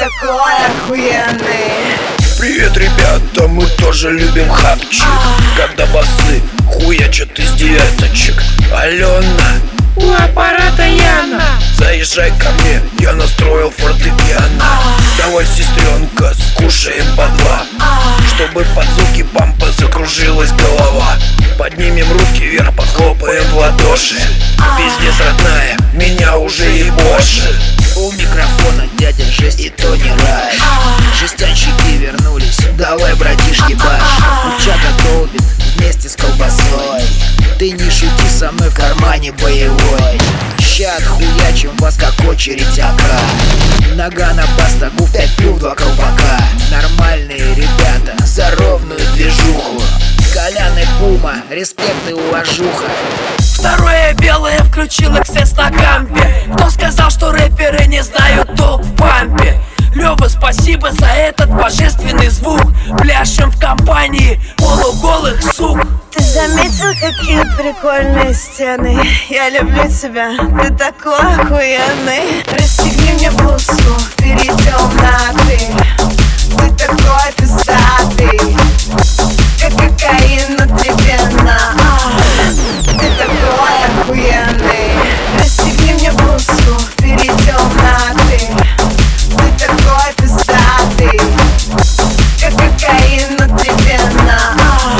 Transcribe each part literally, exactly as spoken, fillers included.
такой охуенный. Привет, ребята, мы тоже любим хапчик. Когда басы хуячат из девяточек. Алена, у аппарата Яна. заезжай ко мне, я настроил фортепиано. Давай, сестренка, скушаем по два, чтобы под звуки пампа закружилась голова. Поднимем руки вверх, похлопаем в ладоши. Пиздец, родная, меня уже ебошит. У микрофона дядя Жесть и Тони Рай. Жестянщики вернулись, давай, братишки, баш. Курчата долбит вместе с колбасой. Ты не шути со мной, в кармане боевой. Ща отхуячим вас, как очередь ака. Нога на бастагу, в пять плюх, два колпака. Нормальные ребята, за ровную движуху. Колян и Пума, респект и уважуха. Второе белое включил эксцесс на кампе. Кто сказал, что рэперы не знают толк в пампе? Лёва, спасибо за этот божественный звук. Пляшем в компании полуголых сук. Ты заметил, какие прикольные стены? Я люблю тебя, ты такой охуенный. Расстегни мне блузку, перейдем на ты. Ты такой пиздатый, как кокаин внутривенно. Ты такой охуенный. Расстегни мне блузку, перейдем на ты. Ты такой пиздатый, как кокаин внутривенно.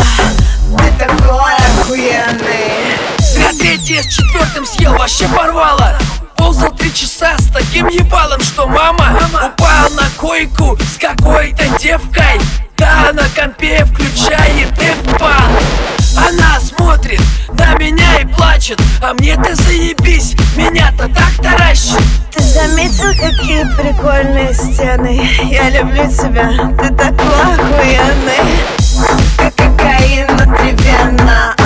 Ты такой охуенный. Зря третье с четвертым съел, вообще порвало. Ползал три часа с таким ебалом, что мама упала на койку с какой-то девкой. Да, на компе включает эф-пан. Она смотрит на меня и плачет, а мне-то заебись, меня-то так таращит. Ты заметил, какие прикольные стены? Я люблю тебя, ты такой охуенный, как кокаин внутривенно.